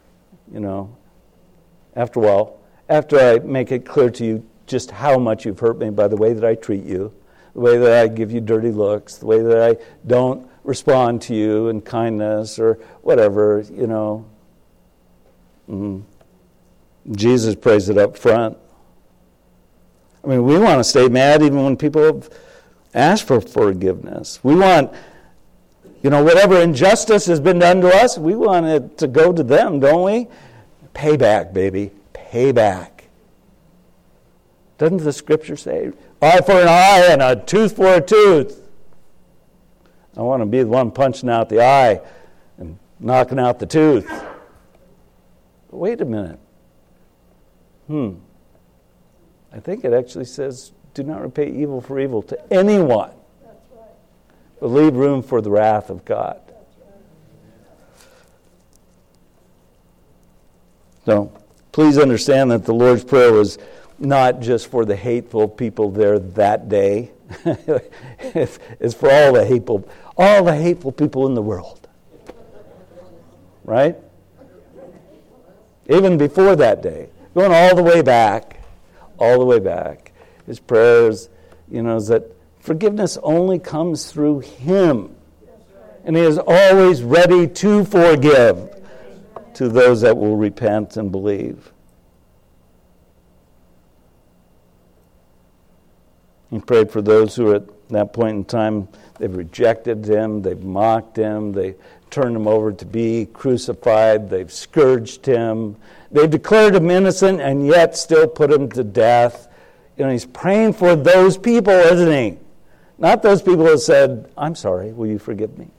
after a while. After I make it clear to you just how much you've hurt me by the way that I treat you, the way that I give you dirty looks, the way that I don't respond to you in kindness or whatever, Jesus prays it up front. I mean, we want to stay mad even when people have asked for forgiveness. We want, whatever injustice has been done to us, we want it to go to them, don't we? Payback, baby. Payback. Doesn't the Scripture say, eye for an eye and a tooth for a tooth? I want to be the one punching out the eye and knocking out the tooth. But wait a minute. I think it actually says, do not repay evil for evil to anyone. That's right. But leave room for the wrath of God. That's right. So, please understand that the Lord's Prayer was not just for the hateful people there that day. It's for all the hateful people in the world. Right? Even before that day. Going all the way back. His prayers, is that forgiveness only comes through Him. And He is always ready to forgive to those that will repent and believe. He prayed for those who at that point in time, they've rejected Him, they've mocked Him, they turned Him over to be crucified, they've scourged Him, they've declared Him innocent and yet still put Him to death. He's praying for those people, isn't He? Not those people who said, I'm sorry, will you forgive me?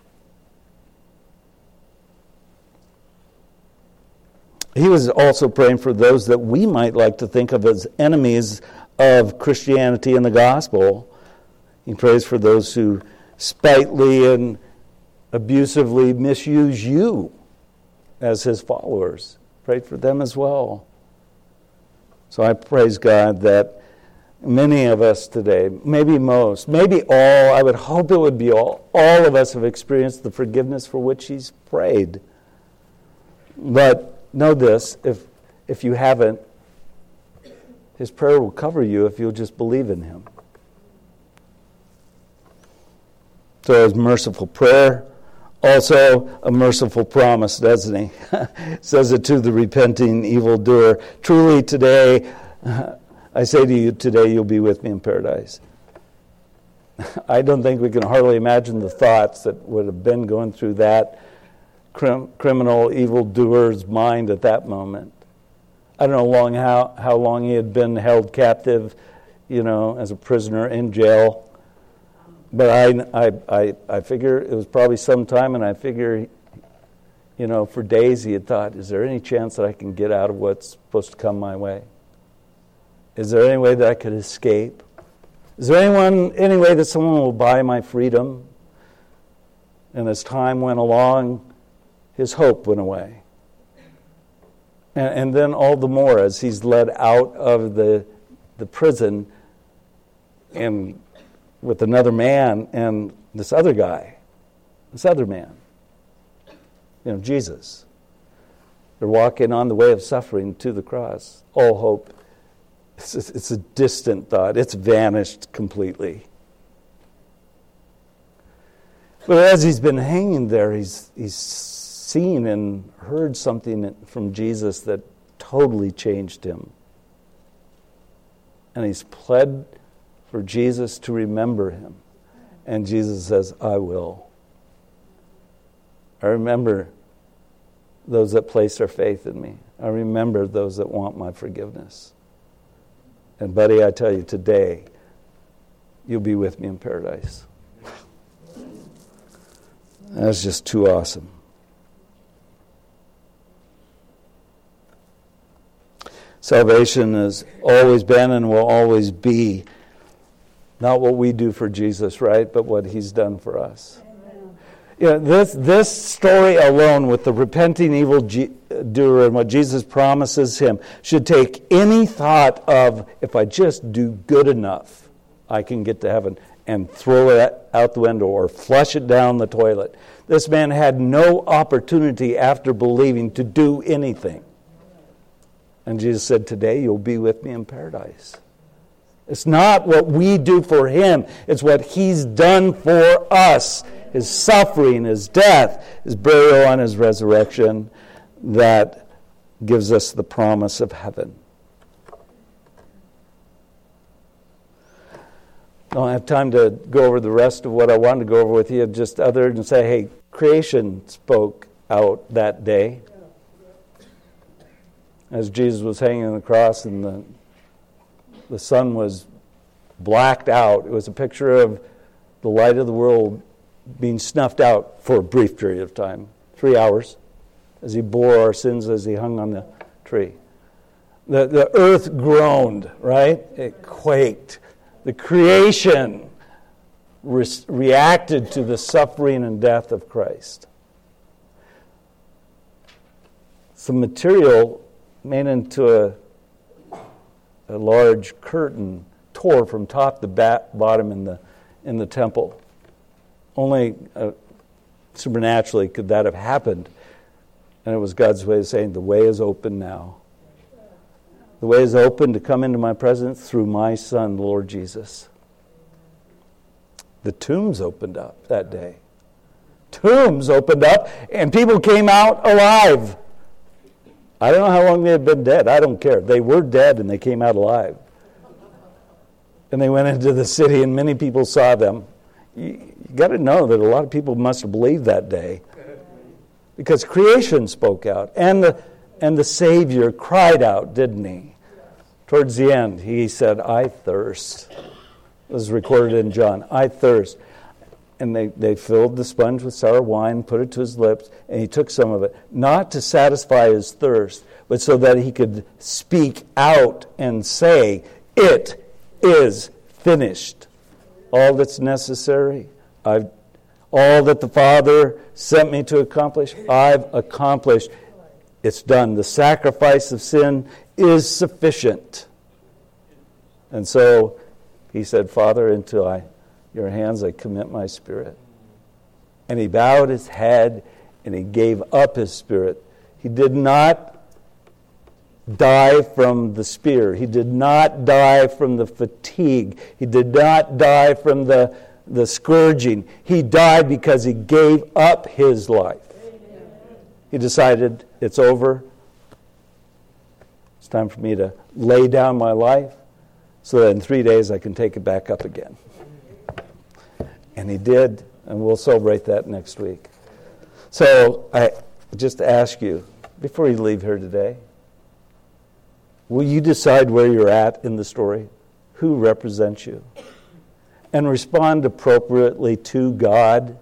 He was also praying for those that we might like to think of as enemies of Christianity and the gospel. He prays for those who spitefully and abusively misuse you as His followers. Prayed for them as well. So I praise God that many of us today, maybe most, maybe all, I would hope it would be all of us have experienced the forgiveness for which He's prayed. But know this, if you haven't, His prayer will cover you if you'll just believe in Him. So His merciful prayer, also a merciful promise, doesn't He? Says it to the repenting evildoer. Truly today, I say to you, today you'll be with me in paradise. I don't think we can hardly imagine the thoughts that would have been going through that criminal evildoer's mind at that moment. I don't know how long he had been held captive, as a prisoner in jail. But I figure it was probably some time, and I figure, for days he had thought, is there any chance that I can get out of what's supposed to come my way? Is there any way that I could escape? Is there any way that someone will buy my freedom? And as time went along, his hope went away. And then all the more as he's led out of the prison and with another man and this other man, Jesus. They're walking on the way of suffering to the cross. All hope. It's a distant thought. It's vanished completely. But as he's been hanging there, he's seen and heard something from Jesus that totally changed him. And he's pled for Jesus to remember him. And Jesus says, I will. I remember those that place their faith in me. I remember those that want my forgiveness. And buddy, I tell you, today, you'll be with me in paradise. That's just too awesome. Salvation has always been and will always be not what we do for Jesus, right, but what he's done for us. This story alone with the repenting evildoer and what Jesus promises him should take any thought of, if I just do good enough, I can get to heaven. and throw it out the window or flush it down the toilet. This man had no opportunity after believing to do anything. And Jesus said, today you'll be with me in paradise. It's not what we do for him. It's what he's done for us. His suffering, his death, his burial, and his resurrection that gives us the promise of heaven. I don't have time to go over the rest of what I wanted to go over with you, just other than say, hey, creation spoke out that day. As Jesus was hanging on the cross and the sun was blacked out, it was a picture of the light of the world being snuffed out for a brief period of time, 3 hours, as he bore our sins as he hung on the tree. The earth groaned, right? It quaked. The creation reacted to the suffering and death of Christ. Some material made into a large curtain tore from top to bottom in the temple. Only supernaturally could that have happened. And it was God's way of saying, the way is open now. The way is open to come into my presence through my Son, Lord Jesus. The tombs opened up that day. Tombs opened up, and people came out alive. I don't know how long they had been dead. I don't care. They were dead, and they came out alive. And they went into the city, and many people saw them. You got to know that a lot of people must have believed that day, because creation spoke out, and the Savior cried out, didn't he? Towards the end, he said, I thirst. It was recorded in John. I thirst. And they filled the sponge with sour wine, put it to his lips, and he took some of it, not to satisfy his thirst, but so that he could speak out and say, it is finished. All that's necessary, all that the Father sent me to accomplish, I've accomplished. It's done. The sacrifice of sin is sufficient. And so he said, Father, into your hands I commit my spirit. And he bowed his head and he gave up his spirit. He did not die from the spear. He did not die from the fatigue. He did not die from the scourging. He died because he gave up his life. He decided, it's over. It's time for me to lay down my life so that in 3 days I can take it back up again. And he did, and we'll celebrate that next week. So I just ask you, before you leave here today, will you decide where you're at in the story? Who represents you? And respond appropriately to God.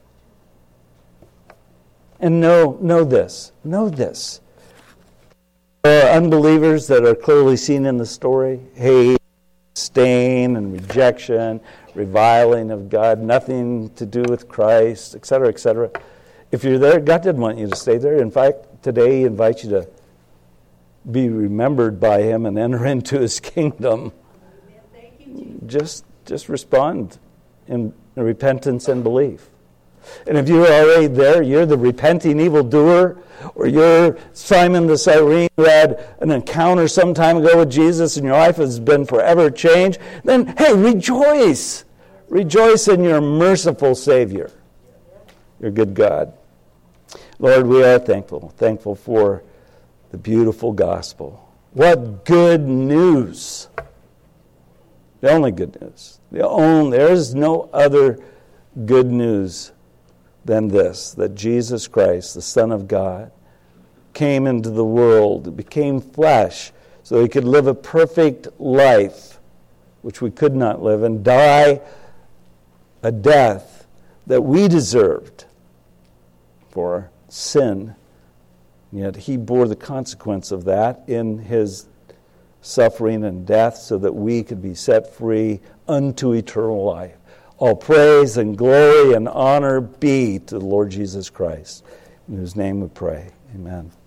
And know this. There are unbelievers that are clearly seen in the story. Hate, disdain, and rejection, reviling of God, nothing to do with Christ, etc., etc. If you're there, God didn't want you to stay there. In fact, today He invites you to be remembered by Him and enter into His kingdom. Just respond in repentance and belief. And if you're already there, you're the repenting evildoer, or you're Simon the Cyrene who had an encounter some time ago with Jesus and your life has been forever changed, then, hey, rejoice. Rejoice in your merciful Savior, your good God. Lord, we are thankful for the beautiful gospel. What good news. The only good news. There is no other good news than this, that Jesus Christ, the Son of God, came into the world, became flesh, so He could live a perfect life, which we could not live, and die a death that we deserved for sin. Yet He bore the consequence of that in His suffering and death so that we could be set free unto eternal life. All praise and glory and honor be to the Lord Jesus Christ, in whose name we pray. Amen.